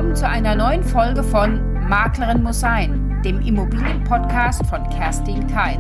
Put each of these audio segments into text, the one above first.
willkommen zu einer neuen Folge von Maklerin muss sein, dem Immobilienpodcast von Kerstin Keil.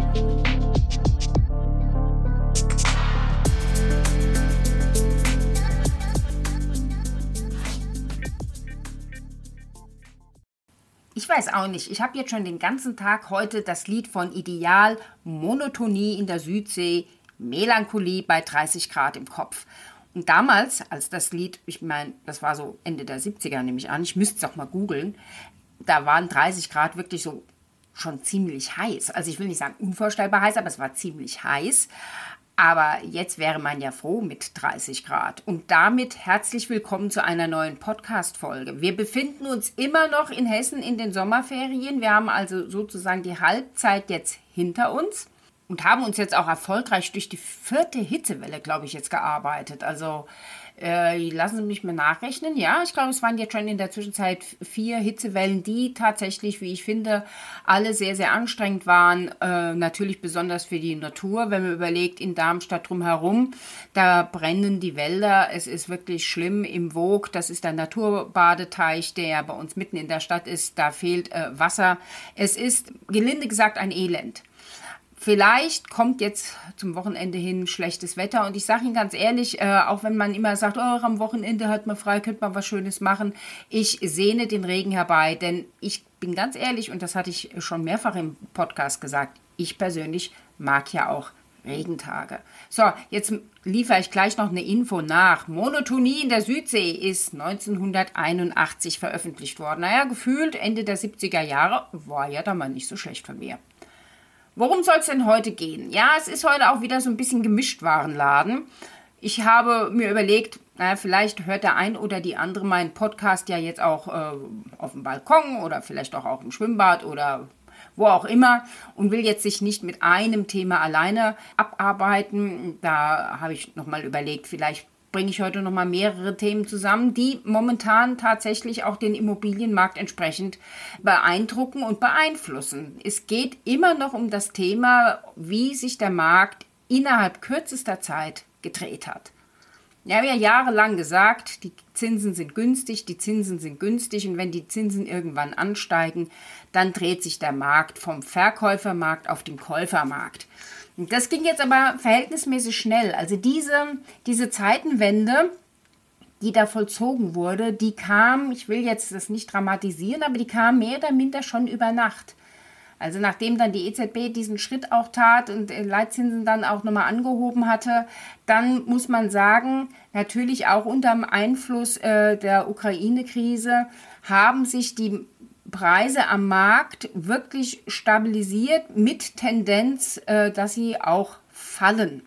Ich weiß auch nicht, ich habe jetzt schon den ganzen Tag heute das Lied von Ideal, Monotonie in der Südsee, Melancholie bei 30 Grad im Kopf. Und damals, als das Lied, ich meine, das war so Ende der 70er, nehme ich an, ich müsste es auch mal googeln, da waren 30 Grad wirklich so schon ziemlich heiß. Also ich will nicht sagen unvorstellbar heiß, aber es war ziemlich heiß. Aber jetzt wäre man ja froh mit 30 Grad. Und damit herzlich willkommen zu einer neuen Podcast-Folge. Wir befinden uns immer noch in Hessen in den Sommerferien. Wir haben also sozusagen die Halbzeit jetzt hinter uns. Und haben uns jetzt auch erfolgreich durch die 4. Hitzewelle, glaube ich, jetzt gearbeitet. Also lassen Sie mich mal nachrechnen. Ja, ich glaube, es waren jetzt schon in der Zwischenzeit 4 Hitzewellen, die tatsächlich, wie ich finde, alle sehr, sehr anstrengend waren. Natürlich besonders für die Natur. Wenn man überlegt, in Darmstadt drumherum, da brennen die Wälder. Es ist wirklich schlimm im Woog. Das ist der Naturbadeteich, der bei uns mitten in der Stadt ist. Da fehlt Wasser. Es ist, gelinde gesagt, ein Elend. Vielleicht kommt jetzt zum Wochenende hin schlechtes Wetter und ich sage Ihnen ganz ehrlich, auch wenn man immer sagt, oh, am Wochenende hat man frei, könnte man was Schönes machen, ich sehne den Regen herbei, denn ich bin ganz ehrlich und das hatte ich schon mehrfach im Podcast gesagt, ich persönlich mag ja auch Regentage. So, jetzt liefere ich gleich noch eine Info nach. Monotonie in der Südsee ist 1981 veröffentlicht worden. Naja, gefühlt Ende der 70er Jahre, war ja da mal nicht so schlecht von mir. Worum soll es denn heute gehen? Ja, es ist heute auch wieder so ein bisschen Gemischtwarenladen. Ich habe mir überlegt, vielleicht hört der ein oder die andere meinen Podcast ja jetzt auch auf dem Balkon oder vielleicht auch im Schwimmbad oder wo auch immer und will jetzt sich nicht mit einem Thema alleine abarbeiten. Da habe ich nochmal überlegt, vielleicht bringe ich heute nochmal mehrere Themen zusammen, die momentan tatsächlich auch den Immobilienmarkt entsprechend beeindrucken und beeinflussen. Es geht immer noch um das Thema, wie sich der Markt innerhalb kürzester Zeit gedreht hat. Ja, wir haben ja jahrelang gesagt, die Zinsen sind günstig und wenn die Zinsen irgendwann ansteigen, dann dreht sich der Markt vom Verkäufermarkt auf den Käufermarkt. Das ging jetzt aber verhältnismäßig schnell. Also diese Zeitenwende, die da vollzogen wurde, die kam, ich will jetzt das nicht dramatisieren, aber die kam mehr oder minder schon über Nacht. Also nachdem dann die EZB diesen Schritt auch tat und Leitzinsen dann auch nochmal angehoben hatte, dann muss man sagen, natürlich auch unter dem Einfluss der Ukraine-Krise haben sich die Preise am Markt wirklich stabilisiert mit Tendenz, dass sie auch fallen.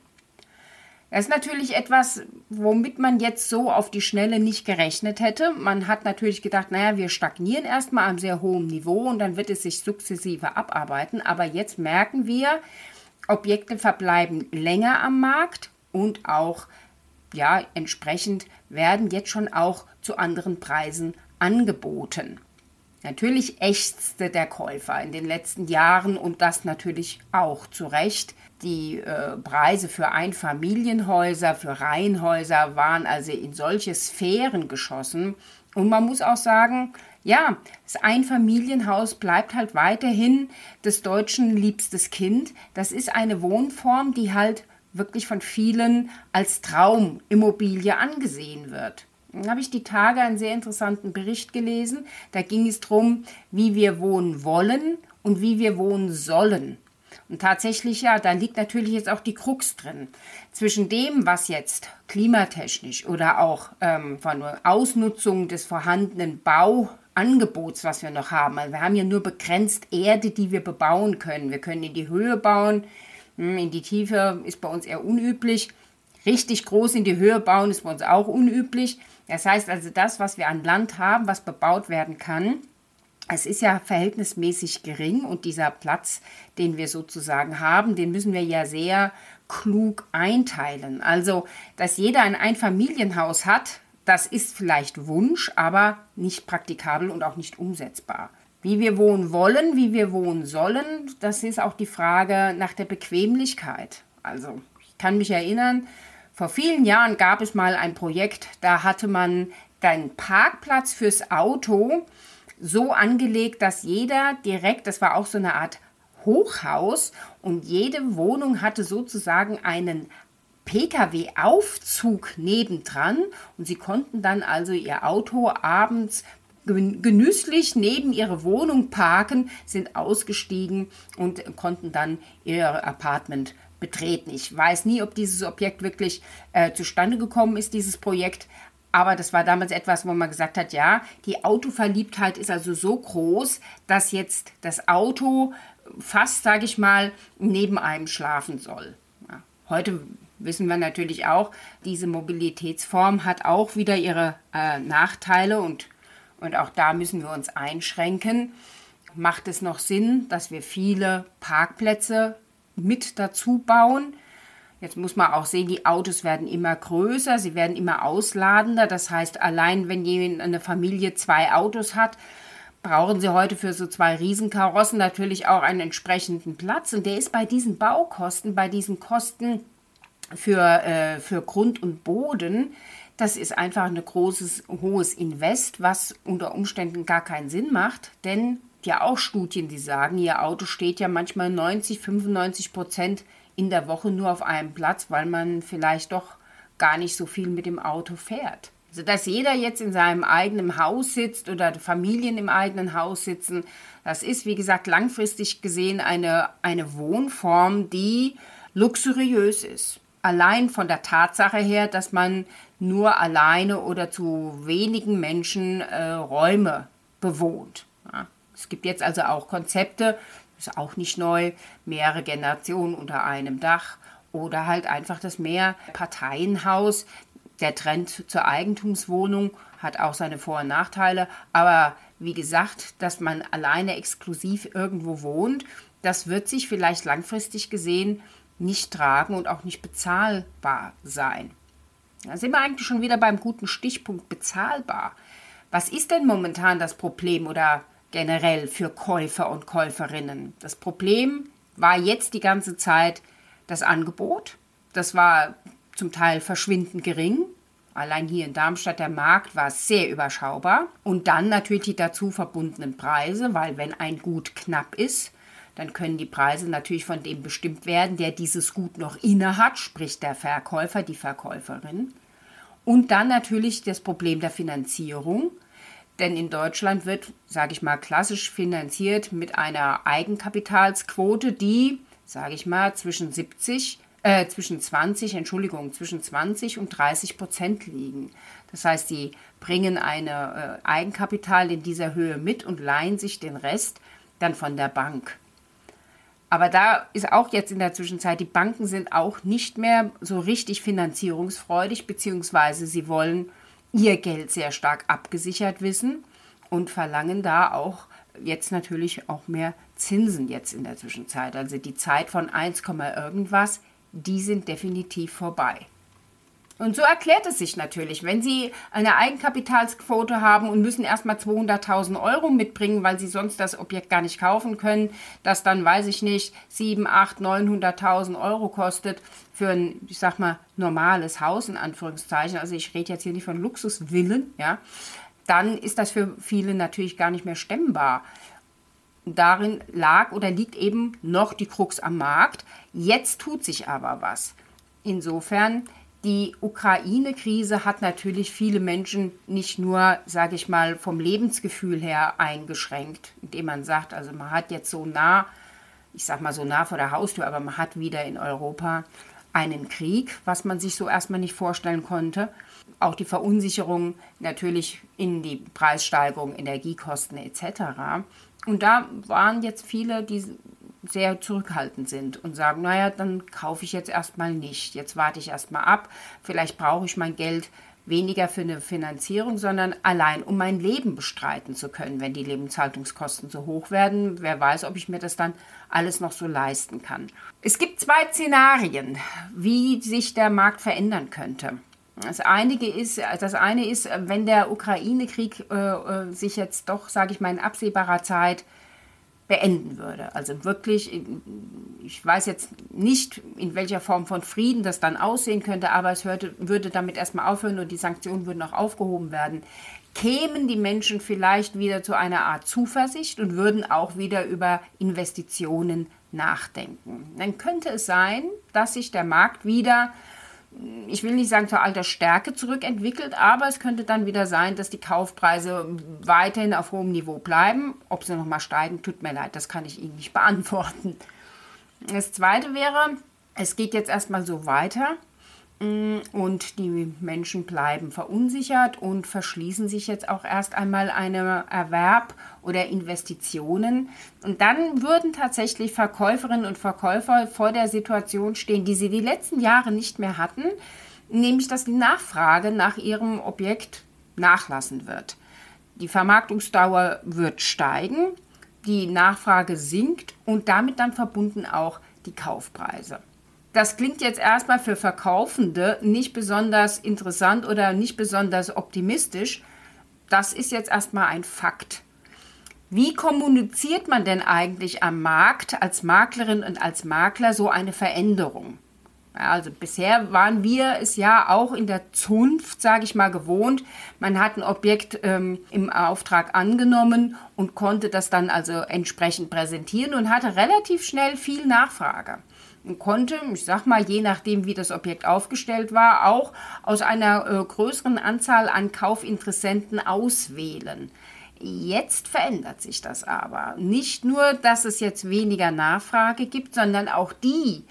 Das ist natürlich etwas, womit man jetzt so auf die Schnelle nicht gerechnet hätte. Man hat natürlich gedacht, wir stagnieren erstmal am sehr hohen Niveau und dann wird es sich sukzessive abarbeiten. Aber jetzt merken wir, Objekte verbleiben länger am Markt und auch entsprechend werden jetzt schon auch zu anderen Preisen angeboten. Natürlich ächzte der Käufer in den letzten Jahren und das natürlich auch zu Recht. Die Preise für Einfamilienhäuser, für Reihenhäuser waren also in solche Sphären geschossen. Und man muss auch sagen, ja, das Einfamilienhaus bleibt halt weiterhin des Deutschen liebstes Kind. Das ist eine Wohnform, die halt wirklich von vielen als Traumimmobilie angesehen wird. Dann habe ich die Tage einen sehr interessanten Bericht gelesen. Da ging es darum, wie wir wohnen wollen und wie wir wohnen sollen. Und tatsächlich, da liegt natürlich jetzt auch die Krux drin. Zwischen dem, was jetzt klimatechnisch oder auch von der Ausnutzung des vorhandenen Bauangebots, was wir noch haben. Also wir haben ja nur begrenzt Erde, die wir bebauen können. Wir können in die Höhe bauen, in die Tiefe ist bei uns eher unüblich. Richtig groß in die Höhe bauen ist bei uns auch unüblich. Das heißt also, das, was wir an Land haben, was bebaut werden kann, es ist ja verhältnismäßig gering und dieser Platz, den wir sozusagen haben, den müssen wir ja sehr klug einteilen. Also, dass jeder ein Einfamilienhaus hat, das ist vielleicht Wunsch, aber nicht praktikabel und auch nicht umsetzbar. Wie wir wohnen wollen, wie wir wohnen sollen, das ist auch die Frage nach der Bequemlichkeit. Also, ich kann mich erinnern, vor vielen Jahren gab es mal ein Projekt, da hatte man dein Parkplatz fürs Auto so angelegt, dass jeder direkt, das war auch so eine Art Hochhaus, und jede Wohnung hatte sozusagen einen Pkw-Aufzug nebendran, und sie konnten dann also ihr Auto abends genüsslich neben ihre Wohnung parken, sind ausgestiegen und konnten dann ihr Apartment betreten. Ich weiß nie, ob dieses Objekt wirklich zustande gekommen ist, dieses Projekt, aber das war damals etwas, wo man gesagt hat, ja, die Autoverliebtheit ist also so groß, dass jetzt das Auto fast, sage ich mal, neben einem schlafen soll. Ja, heute wissen wir natürlich auch, diese Mobilitätsform hat auch wieder ihre Nachteile, und auch da müssen wir uns einschränken. Macht es noch Sinn, dass wir viele Parkplätze mit dazu bauen? Jetzt muss man auch sehen, die Autos werden immer größer, sie werden immer ausladender. Das heißt, allein wenn eine Familie 2 Autos hat, brauchen sie heute für so 2 Riesenkarossen natürlich auch einen entsprechenden Platz. Und der ist bei diesen Baukosten, bei diesen Kosten für Grund und Boden, das ist einfach ein hohes Invest, was unter Umständen gar keinen Sinn macht, denn ja auch Studien, die sagen, ihr Auto steht ja manchmal 90-95% in der Woche nur auf einem Platz, weil man vielleicht doch gar nicht so viel mit dem Auto fährt. Also dass jeder jetzt in seinem eigenen Haus sitzt oder Familien im eigenen Haus sitzen, das ist, wie gesagt, langfristig gesehen eine Wohnform, die luxuriös ist. Allein von der Tatsache her, dass man nur alleine oder zu wenigen Menschen Räume bewohnt. Ja. Es gibt jetzt also auch Konzepte, ist auch nicht neu, mehrere Generationen unter einem Dach oder halt einfach das Mehrparteienhaus. Der Trend zur Eigentumswohnung hat auch seine Vor- und Nachteile, aber wie gesagt, dass man alleine exklusiv irgendwo wohnt, das wird sich vielleicht langfristig gesehen nicht tragen und auch nicht bezahlbar sein. Da sind wir eigentlich schon wieder beim guten Stichpunkt bezahlbar. Was ist denn momentan das Problem oder generell für Käufer und Käuferinnen? Das Problem war jetzt die ganze Zeit das Angebot. Das war zum Teil verschwindend gering. Allein hier in Darmstadt, der Markt war sehr überschaubar. Und dann natürlich die dazu verbundenen Preise, weil wenn ein Gut knapp ist, dann können die Preise natürlich von dem bestimmt werden, der dieses Gut noch inne hat, sprich der Verkäufer, die Verkäuferin. Und dann natürlich das Problem der Finanzierung, denn in Deutschland wird, sage ich mal, klassisch finanziert mit einer Eigenkapitalsquote, die, sage ich mal, zwischen 20 und 30% liegen. Das heißt, die bringen eine Eigenkapital in dieser Höhe mit und leihen sich den Rest dann von der Bank. Aber da ist auch jetzt in der Zwischenzeit, die Banken sind auch nicht mehr so richtig finanzierungsfreudig, beziehungsweise sie wollen ihr Geld sehr stark abgesichert wissen und verlangen da auch jetzt natürlich auch mehr Zinsen jetzt in der Zwischenzeit. Also die Zeit von 1, irgendwas, die sind definitiv vorbei. Und so erklärt es sich natürlich, wenn Sie eine Eigenkapitalsquote haben und müssen erstmal 200.000 Euro mitbringen, weil Sie sonst das Objekt gar nicht kaufen können, das dann, weiß ich nicht, 7, 8, 900.000 Euro kostet für ein, ich sag mal, normales Haus, in Anführungszeichen, also ich rede jetzt hier nicht von Luxusvillen, ja, dann ist das für viele natürlich gar nicht mehr stemmbar. Darin lag oder liegt eben noch die Krux am Markt. Jetzt tut sich aber was. Insofern, die Ukraine-Krise hat natürlich viele Menschen nicht nur, sage ich mal, vom Lebensgefühl her eingeschränkt, indem man sagt, also man hat jetzt so nah, ich sag mal so nah vor der Haustür, aber man hat wieder in Europa einen Krieg, was man sich so erstmal nicht vorstellen konnte. Auch die Verunsicherung natürlich in die Preissteigerung, Energiekosten etc. Und da waren jetzt viele, die sehr zurückhaltend sind und sagen, naja, dann kaufe ich jetzt erstmal nicht. Jetzt warte ich erstmal ab. Vielleicht brauche ich mein Geld weniger für eine Finanzierung, sondern allein, um mein Leben bestreiten zu können, wenn die Lebenshaltungskosten so hoch werden. Wer weiß, ob ich mir das dann alles noch so leisten kann. Es gibt 2 Szenarien, wie sich der Markt verändern könnte. Das eine ist, wenn der Ukraine-Krieg sich jetzt doch, sage ich mal, in absehbarer Zeit beenden würde. Also wirklich, ich weiß jetzt nicht, in welcher Form von Frieden das dann aussehen könnte, aber es würde damit erstmal aufhören und die Sanktionen würden auch aufgehoben werden. Kämen die Menschen vielleicht wieder zu einer Art Zuversicht und würden auch wieder über Investitionen nachdenken. Dann könnte es sein, dass sich der Markt wieder, ich will nicht sagen zur alter Stärke zurückentwickelt, aber es könnte dann wieder sein, dass die Kaufpreise weiterhin auf hohem Niveau bleiben. Ob sie nochmal steigen, tut mir leid, das kann ich Ihnen nicht beantworten. Das Zweite wäre, es geht jetzt erstmal so weiter und die Menschen bleiben verunsichert und verschließen sich jetzt auch erst einmal einem Erwerb oder Investitionen. Und dann würden tatsächlich Verkäuferinnen und Verkäufer vor der Situation stehen, die sie die letzten Jahre nicht mehr hatten, nämlich dass die Nachfrage nach ihrem Objekt nachlassen wird. Die Vermarktungsdauer wird steigen, die Nachfrage sinkt und damit dann verbunden auch die Kaufpreise. Das klingt jetzt erstmal für Verkaufende nicht besonders interessant oder nicht besonders optimistisch. Das ist jetzt erstmal ein Fakt. Wie kommuniziert man denn eigentlich am Markt als Maklerin und als Makler so eine Veränderung? Ja, also bisher waren wir es ja auch in der Zunft, sage ich mal, gewohnt. Man hat ein Objekt im Auftrag angenommen und konnte das dann also entsprechend präsentieren und hatte relativ schnell viel Nachfrage. Und konnte, ich sag mal, je nachdem, wie das Objekt aufgestellt war, auch aus einer größeren Anzahl an Kaufinteressenten auswählen. Jetzt verändert sich das aber. Nicht nur, dass es jetzt weniger Nachfrage gibt, sondern auch die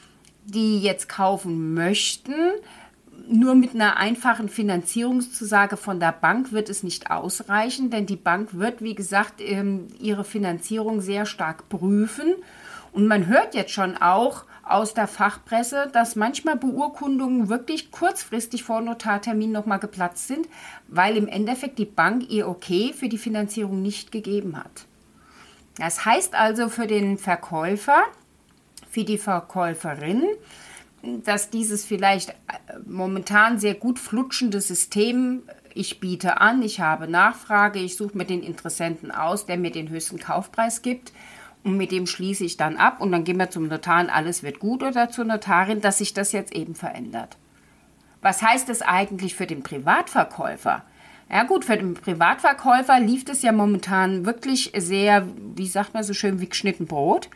jetzt kaufen möchten, nur mit einer einfachen Finanzierungszusage von der Bank wird es nicht ausreichen, denn die Bank wird, wie gesagt, ihre Finanzierung sehr stark prüfen. Und man hört jetzt schon auch aus der Fachpresse, dass manchmal Beurkundungen wirklich kurzfristig vor Notartermin nochmal geplatzt sind, weil im Endeffekt die Bank ihr Okay für die Finanzierung nicht gegeben hat. Das heißt also für den Verkäufer, für die Verkäuferin, dass dieses vielleicht momentan sehr gut flutschende System, ich biete an, ich habe Nachfrage, ich suche mir den Interessenten aus, der mir den höchsten Kaufpreis gibt, und mit dem schließe ich dann ab und dann gehen wir zum Notar und alles wird gut oder zur Notarin, dass sich das jetzt eben verändert. Was heißt das eigentlich für den Privatverkäufer? Ja gut, für den Privatverkäufer lief es ja momentan wirklich sehr, wie sagt man so schön, wie geschnitten Brot.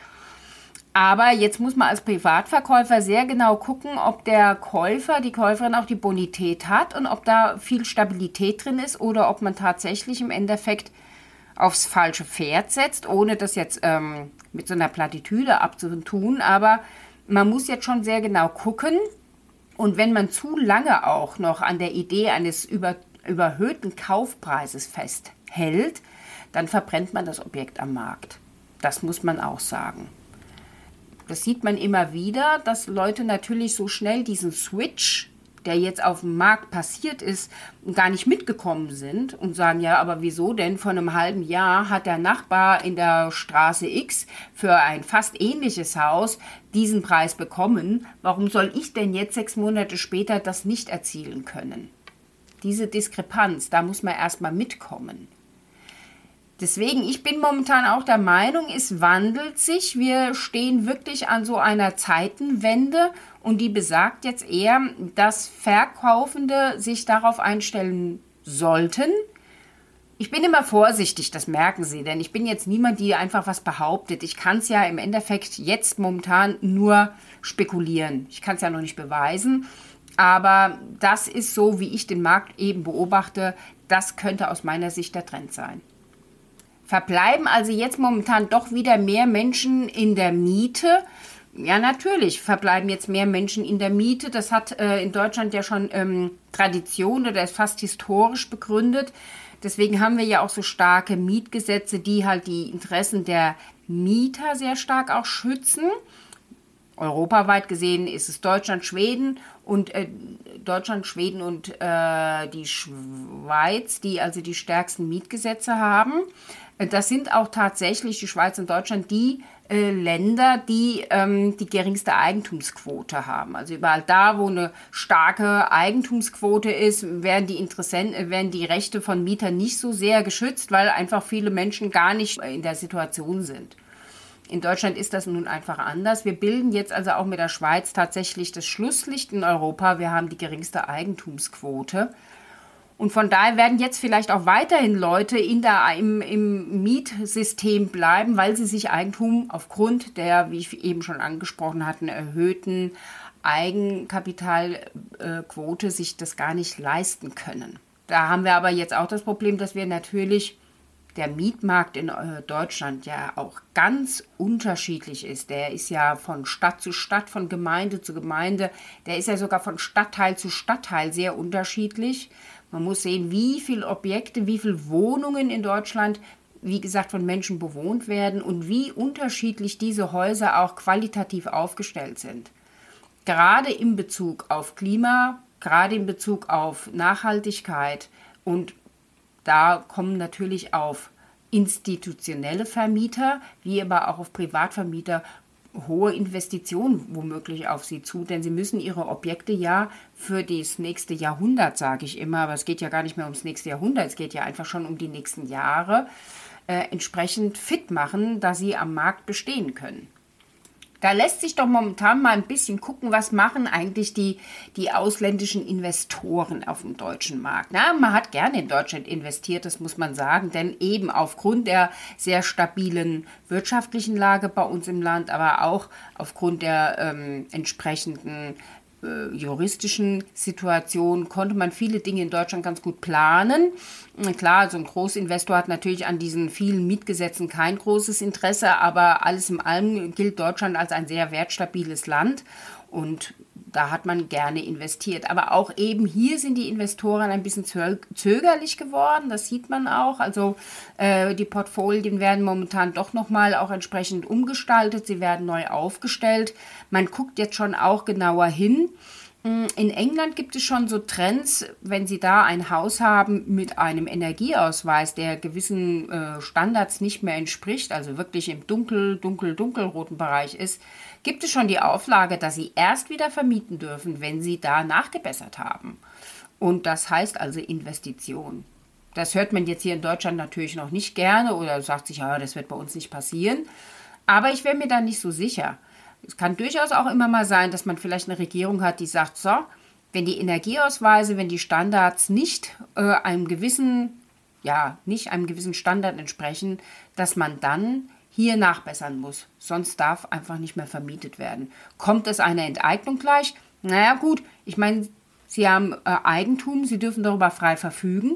Aber jetzt muss man als Privatverkäufer sehr genau gucken, ob der Käufer, die Käuferin auch die Bonität hat und ob da viel Stabilität drin ist oder ob man tatsächlich im Endeffekt aufs falsche Pferd setzt, ohne das jetzt mit so einer Plattitüde abzutun. Aber man muss jetzt schon sehr genau gucken. Und wenn man zu lange auch noch an der Idee eines überhöhten Kaufpreises festhält, dann verbrennt man das Objekt am Markt. Das muss man auch sagen. Das sieht man immer wieder, dass Leute natürlich so schnell diesen Switch, der jetzt auf dem Markt passiert ist, gar nicht mitgekommen sind und sagen, ja, aber wieso denn? Vor einem halben Jahr hat der Nachbar in der Straße X für ein fast ähnliches Haus diesen Preis bekommen. Warum soll ich denn jetzt 6 Monate später das nicht erzielen können? Diese Diskrepanz, da muss man erstmal mitkommen. Deswegen, ich bin momentan auch der Meinung, es wandelt sich. Wir stehen wirklich an so einer Zeitenwende und die besagt jetzt eher, dass Verkaufende sich darauf einstellen sollten. Ich bin immer vorsichtig, das merken Sie, denn ich bin jetzt niemand, die einfach was behauptet. Ich kann es ja im Endeffekt jetzt momentan nur spekulieren. Ich kann es ja noch nicht beweisen, aber das ist so, wie ich den Markt eben beobachte. Das könnte aus meiner Sicht der Trend sein. Verbleiben also jetzt momentan doch wieder mehr Menschen in der Miete? Ja, natürlich verbleiben jetzt mehr Menschen in der Miete. Das hat in Deutschland ja schon Tradition oder ist fast historisch begründet. Deswegen haben wir ja auch so starke Mietgesetze, die halt die Interessen der Mieter sehr stark auch schützen. Europaweit gesehen ist es Deutschland, Schweden und die Schweiz, die also die stärksten Mietgesetze haben. Das sind auch tatsächlich die Schweiz und Deutschland die Länder, die die geringste Eigentumsquote haben. Also überall da, wo eine starke Eigentumsquote ist, werden die Rechte von Mietern nicht so sehr geschützt, weil einfach viele Menschen gar nicht in der Situation sind. In Deutschland ist das nun einfach anders. Wir bilden jetzt also auch mit der Schweiz tatsächlich das Schlusslicht in Europa. Wir haben die geringste Eigentumsquote. Und von daher werden jetzt vielleicht auch weiterhin Leute im Mietsystem bleiben, weil sie sich Eigentum aufgrund der, wie ich eben schon angesprochen hatte, erhöhten Eigenkapitalquote sich das gar nicht leisten können. Da haben wir aber jetzt auch das Problem, dass wir natürlich der Mietmarkt in Deutschland ja auch ganz unterschiedlich ist. Der ist ja von Stadt zu Stadt, von Gemeinde zu Gemeinde. Der ist ja sogar von Stadtteil zu Stadtteil sehr unterschiedlich. Man muss sehen, wie viele Objekte, wie viele Wohnungen in Deutschland, wie gesagt, von Menschen bewohnt werden und wie unterschiedlich diese Häuser auch qualitativ aufgestellt sind. Gerade in Bezug auf Klima, gerade in Bezug auf Nachhaltigkeit, und da kommen natürlich auf institutionelle Vermieter, wie aber auch auf Privatvermieter hohe Investitionen womöglich auf sie zu, denn sie müssen ihre Objekte ja für das nächste Jahrhundert, sage ich immer, aber es geht ja gar nicht mehr ums nächste Jahrhundert, es geht ja einfach schon um die nächsten Jahre, entsprechend fit machen, dass sie am Markt bestehen können. Da lässt sich doch momentan mal ein bisschen gucken, was machen eigentlich die ausländischen Investoren auf dem deutschen Markt. Na, man hat gerne in Deutschland investiert, das muss man sagen, denn eben aufgrund der sehr stabilen wirtschaftlichen Lage bei uns im Land, aber auch aufgrund der entsprechenden juristischen Situation konnte man viele Dinge in Deutschland ganz gut planen. Klar, so ein Großinvestor hat natürlich an diesen vielen Mietgesetzen kein großes Interesse, aber alles in allem gilt Deutschland als ein sehr wertstabiles Land und da hat man gerne investiert. Aber auch eben hier sind die Investoren ein bisschen zögerlich geworden, das sieht man auch. Also die Portfolien werden momentan doch nochmal auch entsprechend umgestaltet, sie werden neu aufgestellt. Man guckt jetzt schon auch genauer hin. In England gibt es schon so Trends, wenn Sie da ein Haus haben mit einem Energieausweis, der gewissen Standards nicht mehr entspricht, also wirklich im dunkelroten Bereich ist, gibt es schon die Auflage, dass Sie erst wieder vermieten dürfen, wenn Sie da nachgebessert haben. Und das heißt also Investition. Das hört man jetzt hier in Deutschland natürlich noch nicht gerne oder sagt sich, ja, das wird bei uns nicht passieren. Aber ich wäre mir da nicht so sicher. Es kann durchaus auch immer mal sein, dass man vielleicht eine Regierung hat, die sagt, so, wenn die Energieausweise, wenn die Standards nicht einem gewissen Standard entsprechen, dass man dann hier nachbessern muss. Sonst darf einfach nicht mehr vermietet werden. Kommt es einer Enteignung gleich? Naja gut, ich meine, Sie haben Eigentum, Sie dürfen darüber frei verfügen.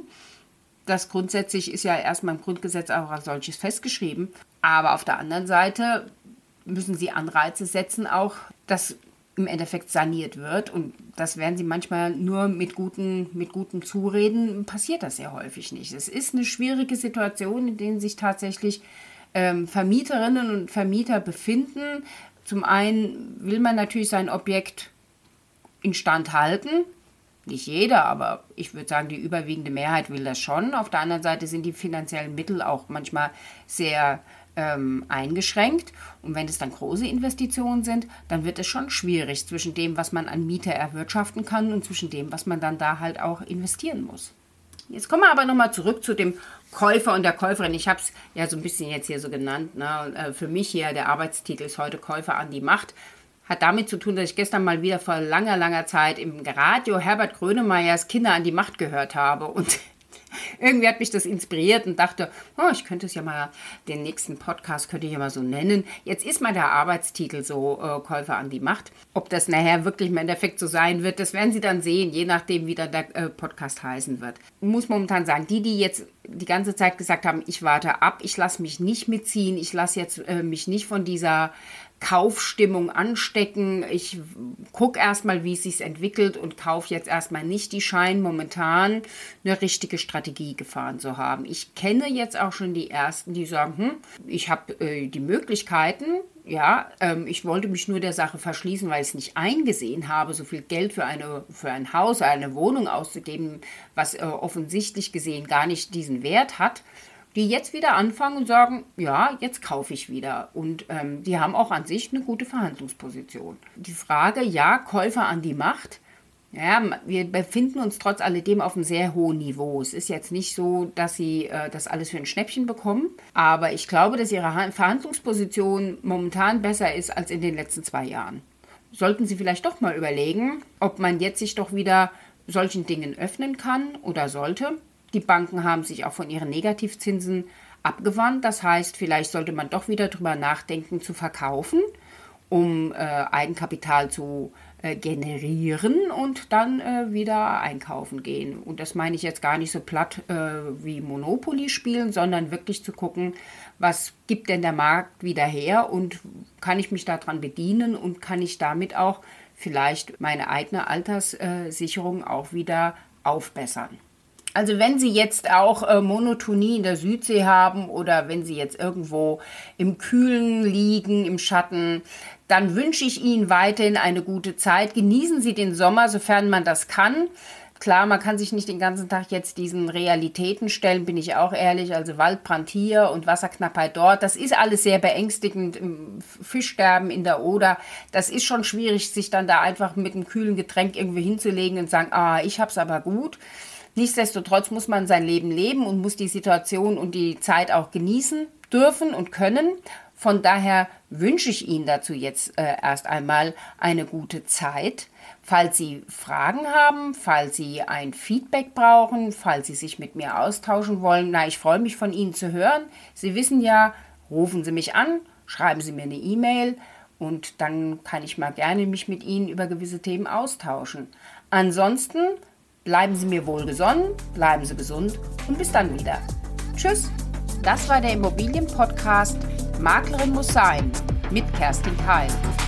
Das grundsätzlich ist ja erstmal im Grundgesetz auch als solches festgeschrieben. Aber auf der anderen Seite müssen Sie Anreize setzen, auch dass im Endeffekt saniert wird. Und das werden Sie manchmal nur mit guten Zureden, passiert das sehr häufig nicht. Es ist eine schwierige Situation, in der sich tatsächlich Vermieterinnen und Vermieter befinden. Zum einen will man natürlich sein Objekt instand halten. Nicht jeder, aber ich würde sagen, die überwiegende Mehrheit will das schon. Auf der anderen Seite sind die finanziellen Mittel auch manchmal sehr eingeschränkt. Und wenn es dann große Investitionen sind, dann wird es schon schwierig zwischen dem, was man an Miete erwirtschaften kann und zwischen dem, was man dann da halt auch investieren muss. Jetzt kommen wir aber nochmal zurück zu dem Käufer und der Käuferin. Ich habe es ja so ein bisschen jetzt hier so genannt. Ne? Für mich hier, der Arbeitstitel ist heute Käufer an die Macht. Hat damit zu tun, dass ich gestern mal wieder vor langer Zeit im Radio Herbert Grönemeyers Kinder an die Macht gehört habe. Und irgendwie hat mich das inspiriert und dachte, oh, ich könnte es ja mal, den nächsten Podcast könnte ich ja mal so nennen. Jetzt ist mal der Arbeitstitel so, Käufer an die Macht. Ob das nachher wirklich im Endeffekt so sein wird, das werden Sie dann sehen, je nachdem, wie dann der Podcast heißen wird. Ich muss momentan sagen, die jetzt die ganze Zeit gesagt haben, ich warte ab, ich lasse mich nicht mitziehen, ich lasse jetzt mich nicht von dieser Kaufstimmung anstecken. Ich gucke erstmal, wie es sich entwickelt und kaufe jetzt erstmal nicht. Die scheinen momentan eine richtige Strategie gefahren zu haben. Ich kenne jetzt auch schon die Ersten, die sagen, ich habe die Möglichkeiten, ja, ich wollte mich nur der Sache verschließen, weil ich es nicht eingesehen habe, so viel Geld für ein Haus, eine Wohnung auszugeben, was offensichtlich gesehen gar nicht diesen Wert hat. die jetzt wieder anfangen und sagen, ja, jetzt kaufe ich wieder. Und die haben auch an sich eine gute Verhandlungsposition. Die Frage, ja, Käufer an die Macht. Ja, wir befinden uns trotz alledem auf einem sehr hohen Niveau. Es ist jetzt nicht so, dass sie das alles für ein Schnäppchen bekommen. Aber ich glaube, dass ihre Verhandlungsposition momentan besser ist als in den letzten 2 Jahren. Sollten Sie vielleicht doch mal überlegen, ob man jetzt sich doch wieder solchen Dingen öffnen kann oder sollte. Die Banken haben sich auch von ihren Negativzinsen abgewandt. Das heißt, vielleicht sollte man doch wieder drüber nachdenken, zu verkaufen, um Eigenkapital zu generieren und dann wieder einkaufen gehen. Und das meine ich jetzt gar nicht so platt wie Monopoly spielen, sondern wirklich zu gucken, was gibt denn der Markt wieder her und kann ich mich daran bedienen und kann ich damit auch vielleicht meine eigene Alterssicherung auch wieder aufbessern. Also wenn Sie jetzt auch Monotonie in der Südsee haben oder wenn Sie jetzt irgendwo im Kühlen liegen, im Schatten, dann wünsche ich Ihnen weiterhin eine gute Zeit. Genießen Sie den Sommer, sofern man das kann. Klar, man kann sich nicht den ganzen Tag jetzt diesen Realitäten stellen, bin ich auch ehrlich. Also Waldbrand hier und Wasserknappheit dort, das ist alles sehr beängstigend. Fischsterben in der Oder, das ist schon schwierig, sich dann da einfach mit einem kühlen Getränk irgendwie hinzulegen und sagen, ich hab's aber gut. Nichtsdestotrotz muss man sein Leben leben und muss die Situation und die Zeit auch genießen dürfen und können. Von daher wünsche ich Ihnen dazu jetzt erst einmal eine gute Zeit. Falls Sie Fragen haben, falls Sie ein Feedback brauchen, falls Sie sich mit mir austauschen wollen, ich freue mich von Ihnen zu hören. Sie wissen ja, rufen Sie mich an, schreiben Sie mir eine E-Mail und dann kann ich mal gerne mich mit Ihnen über gewisse Themen austauschen. Ansonsten bleiben Sie mir wohlgesonnen, bleiben Sie gesund und bis dann wieder. Tschüss. Das war der Immobilienpodcast Maklerin muss sein mit Kerstin Keil.